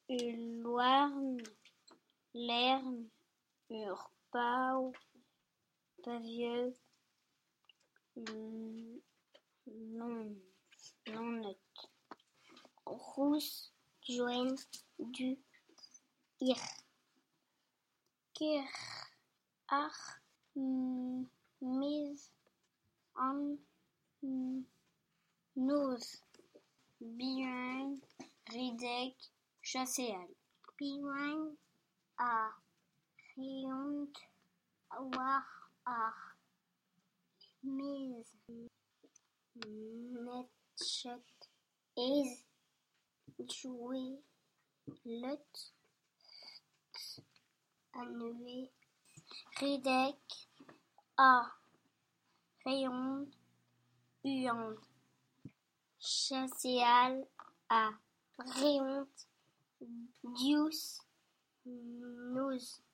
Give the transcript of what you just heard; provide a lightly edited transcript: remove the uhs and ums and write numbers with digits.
Loarn, Lern, Urpau, Pavieux, Lonnet, Rousse, Joen, Du, Ir, Kir, Ar, Mise, An, Nose, Biouin, Ridec, Chasséal. Biouin, A, Riont, War, Ar, Mise, Netchet, Ez, Jouer, Lot, Annué, Ridec, A, Rayon, Huand, Chasséal, A, Réont, Dius, Nose.